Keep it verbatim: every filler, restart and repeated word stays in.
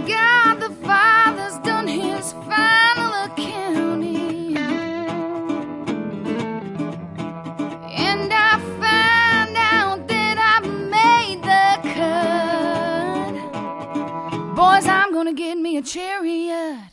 God the Father's done his final accounting, and I found out that I made the cut. Boys, I'm gonna get me a chariot